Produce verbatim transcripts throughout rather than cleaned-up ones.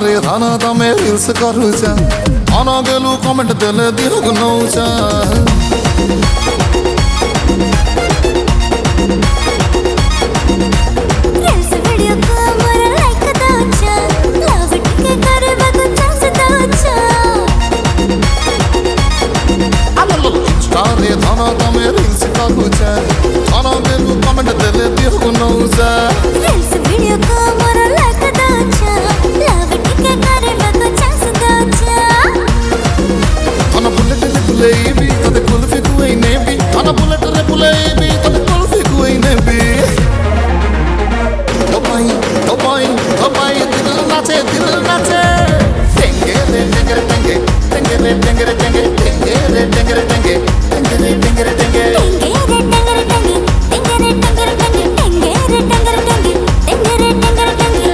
रे धन तमे रील्स करूछ अन गेलु कमेंट देले दिहक नौछ रील्स वीडियो को मोर लाइक दौछ लव टिके करबा को चांस दौछ आलो इंस्टा रे धन तमे रील्स करूछ अन गेलु कमेंट देले दिहक नौछ रील्स वीडियो को मोर लाइक दौछ लव टिके करबा को चांस दौछ अन बुलेट रे बुलेबी तते कुल्फी कुई नेबी अन बुलेट रे बुलेबी तते कुल्फी कुई नेबी ओ भाई ओ भाई ओ भाई दिल नाचे दिल नाचे टेंगे रे टेंगे रे टेंगे टेंगे रे टेंगे रे टेंगे टेंगे रे टेंगे रे टेंगे टेंगे रे टेंगे रे टेंगे टेंगे रे टेंगे रे टेंगे टेंगे रे टेंगे रे टेंगे टेंगे रे टेंगे रे टेंगे टेंगे रे टेंगे रे टेंगे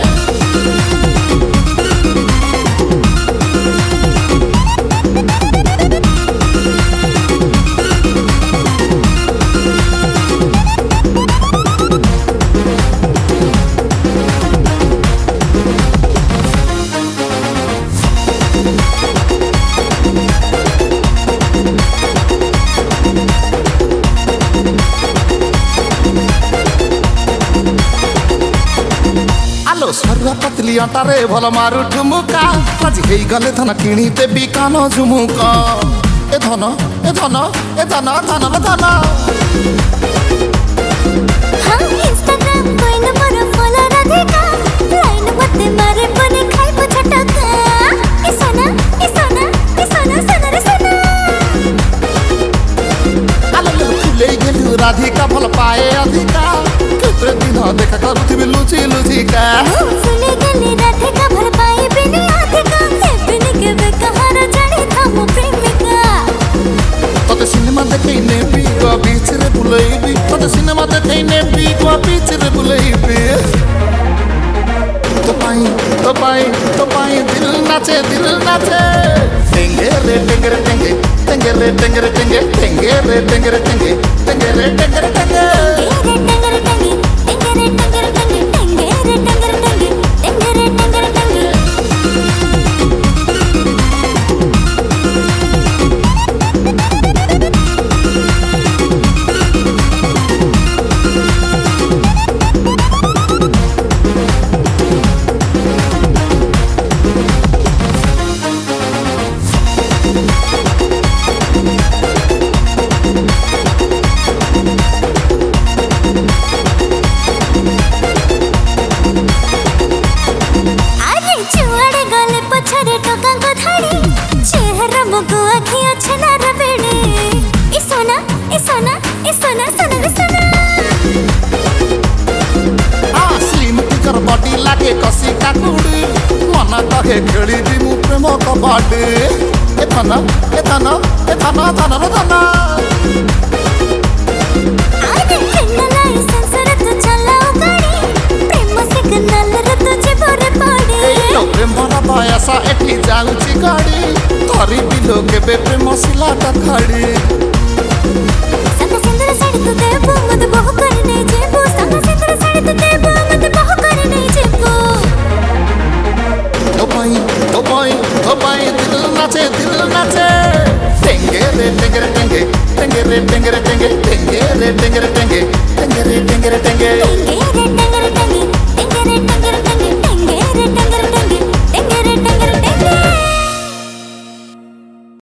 आलो सरुआ पतली आटा रे भल मारु ठुमुका आज हेई गले धन किणी देबी कान झुमुका ए धन ए धन ए धन धन धन हम इंस्टाग्राम कोइन मोर फॉलो राधिका लाइन मते मारे बने खाइबो छटका ए सोना ए सोना ए सोना सोना रे सोना आलो फुले गेलु राधिका भल पाए अधिका केते दिन देखा करुथिबि लुची लुचिका फुले गेली राधिका भल पाए बिनी अधिका से बिनी के बेकहार जानी था मो प्रेमिका तते सिनेमा देखै नेबी को बीच रे बुलेबी तते सिनेमा देखै नेबी को बीच रे बुलेबी तो पाई तो पाई तो पाई दिल नाचे दिल नाचे टेंगे रे टेंगे रे टेंगे टेंगे रे टेंगे रे टेंगे टेंगे रे टेंगे रे टेंगे टेंगे रे टेंगे रे टेंगे टेंगे रे टेंगे टेंगे रे टेंगे रे टेंगे टेंगे रे टेंगे रे टेंगे टेंगे रे टेंगे रे टेंगे बॉडी लागे कसी काकुड़ी मन कहे खेली मु प्रेम कबाडी ए धन ए धन ए धन धन धन आरे केना लाइसेंस रे तू चलाओ गाड़ी प्रेम सिग्नल रे तुझे भरे पड़ी लो प्रेम भरा पायासा एठी जाउची गाड़ी धरी बिलो केबे प्रेम सिलाटा खाड़ी संग सिंदूर साड़ी तू देबो मत बहु करने जेबो संग सिंदूर साड़ी तू देबो मत बहु करने जेबो ओ भाई ओ भाई ओ भाई दिल नाचे दिल नाचे टेंगे रे टेंगे रे टेंगे टेंगे रे टेंगे रे टेंगे टेंगे रे टेंगे रे टेंगे टेंगे रे टेंगे रे टेंगे